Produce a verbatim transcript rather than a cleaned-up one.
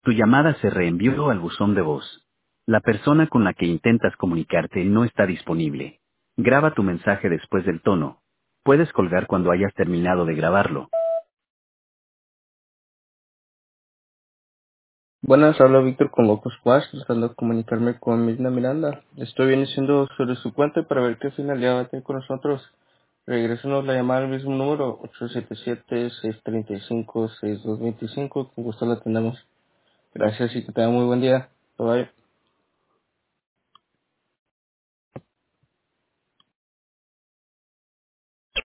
Tu llamada se reenvió al buzón de voz. La persona con la que intentas comunicarte no está disponible. Graba tu mensaje después del tono. Puedes colgar cuando hayas terminado de grabarlo. Buenas, habla Víctor con Locos Plus, tratando de comunicarme con Mirna Miranda. Estoy bien diciendo sobre su cuenta para ver qué finalidad va a tener con nosotros. Regrésenos la llamada al mismo número, ocho siete siete, seis tres cinco, seis dos dos cinco. Con gusto la atendemos. Gracias y que tenga muy buen día. Bye bye.